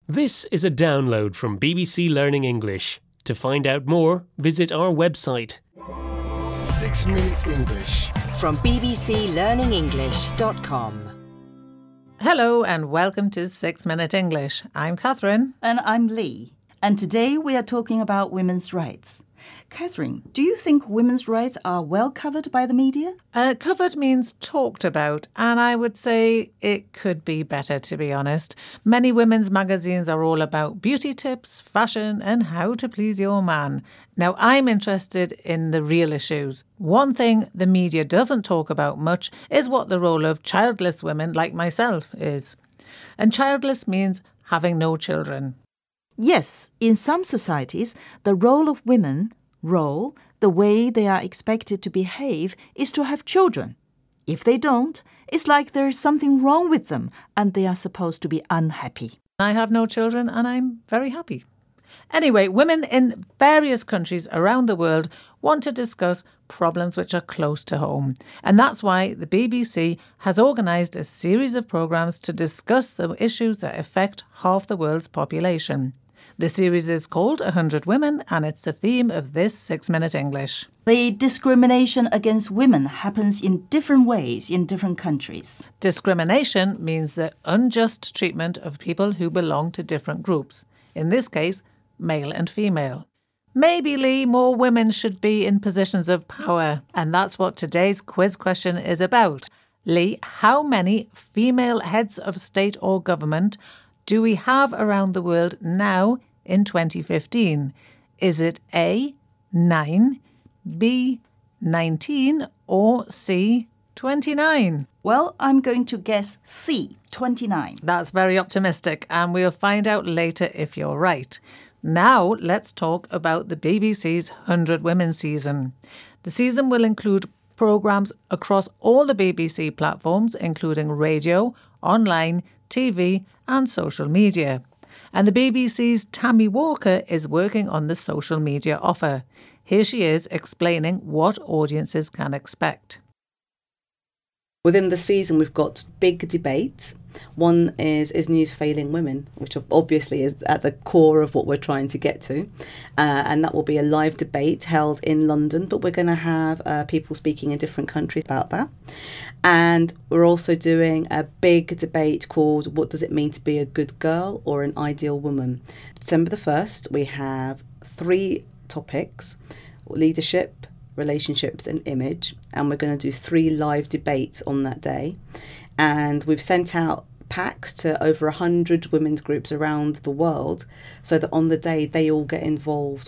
This is a download from BBC Learning English. To find out more, visit our website. 6 Minute English. From bbclearningenglish.com. Hello and welcome to 6 Minute English. I'm Catherine. And I'm Lee. And today we are talking about women's rights. Catherine, do you think women's rights are well covered by the media? Covered means talked about, and I would say it could be better, to be honest. Many women's magazines are all about beauty tips, fashion, and how to please your man. Now, I'm interested in the real issues. One thing the media doesn't talk about much is what the role of childless women like myself is. And childless means having no children. Yes, in some societies, the role of women, the way they are expected to behave is to have children. If they don't, it's like there is something wrong with them and they are supposed to be unhappy. I have no children and I'm very happy. Anyway, women in various countries around the world want to discuss problems which are close to home. And that's why the BBC has organised a series of programmes to discuss the issues that affect half the world's population. The series is called 100 Women and it's the theme of this 6 Minute English. The discrimination against women happens in different ways in different countries. Discrimination means the unjust treatment of people who belong to different groups. In this case, male and female. Maybe, Lee, more women should be in positions of power. And that's what today's quiz question is about. Lee, how many female heads of state or government do we have around the world now in 2015? Is it A, 9, B, 19 or C, 29? Well, I'm going to guess C, 29. That's very optimistic and we'll find out later if you're right. Now let's talk about the BBC's 100 Women season. The season will include programmes across all the BBC platforms, including radio, online, TV and social media. And the BBC's Tammy Walker is working on the social media offer. Here she is explaining what audiences can expect. Within the season, we've got big debates. One is news failing women, which obviously is at the core of what we're trying to get to. And that will be a live debate held in London, but we're going to have people speaking in different countries about that. And we're also doing a big debate called What Does It Mean to Be a Good Girl or an Ideal Woman? December the 1st, we have 3 topics: leadership, relationships and image, and we're going to do 3 live debates on that day. And we've sent out packs to over 100 women's groups around the world so that on the day they all get involved.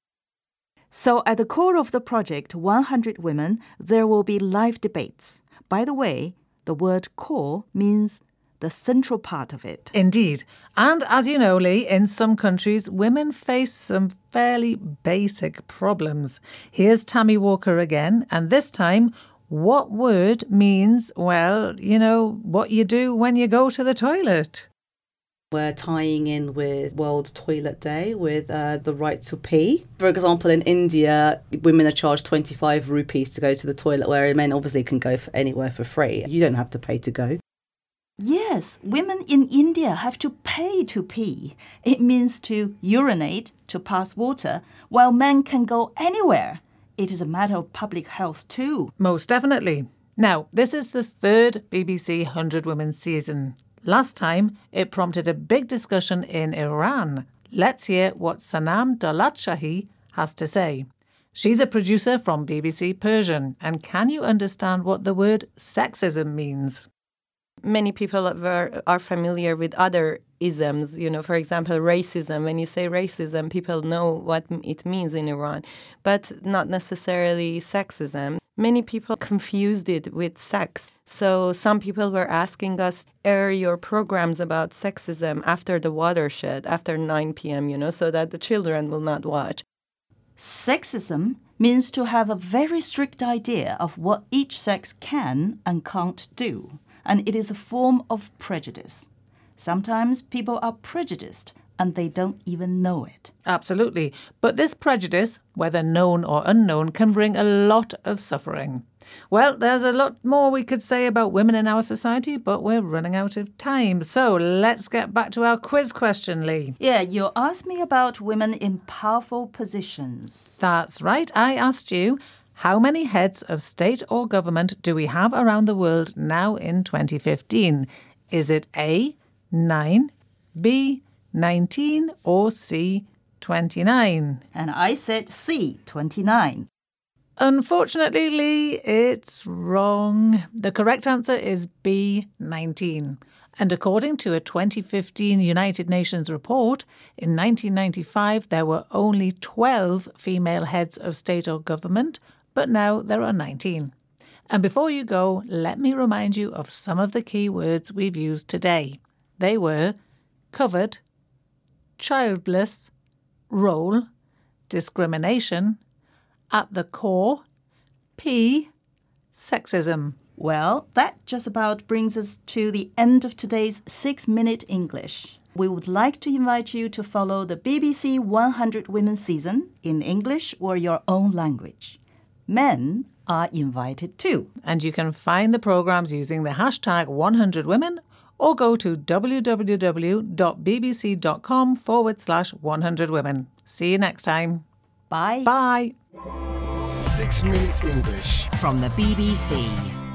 So at the core of the project 100 Women, there will be live debates. By the way, the word core means the central part of it. Indeed. And as you know, Lee, in some countries, women face some fairly basic problems. Here's Tammy Walker again, and this time, what word means, well, you know, what you do when you go to the toilet. We're tying in with World Toilet Day with the right to pee. For example, in India, women are charged 25 rupees to go to the toilet, where men obviously can go anywhere for free. You don't have to pay to go. Yes, women in India have to pay to pee. It means to urinate, to pass water, while men can go anywhere. It is a matter of public health too. Most definitely. Now, this is the 3rd BBC 100 Women season. Last time, it prompted a big discussion in Iran. Let's hear what Sanam Dolatshahi has to say. She's a producer from BBC Persian. And can you understand what the word sexism means? Many people are familiar with other isms, for example, racism. When you say racism, people know what it means in Iran, but not necessarily sexism. Many people confused it with sex. So some people were asking us, air your programs about sexism after the watershed, after 9 p.m., so that the children will not watch. Sexism means to have a very strict idea of what each sex can and can't do. And it is a form of prejudice. Sometimes people are prejudiced and they don't even know it. Absolutely. But this prejudice, whether known or unknown, can bring a lot of suffering. Well, there's a lot more we could say about women in our society, but we're running out of time. So let's get back to our quiz question, Lee. Yeah, you asked me about women in powerful positions. That's right. I asked you, how many heads of state or government do we have around the world now in 2015? Is it A, 9, B, 19, or C, 29? And I said C, 29. Unfortunately, Lee, it's wrong. The correct answer is B, 19. And according to a 2015 United Nations report, in 1995 there were only 12 female heads of state or government, but now there are 19. And before you go, let me remind you of some of the key words we've used today. They were covered, childless, role, discrimination, at the core, P, sexism. Well, that just about brings us to the end of today's 6-Minute English. We would like to invite you to follow the BBC 100 Women season in English or your own language. Men are invited too. And you can find the programmes using the hashtag 100women or go to www.bbc.com/100women. See you next time. Bye. Bye. 6 Minute English. From the BBC.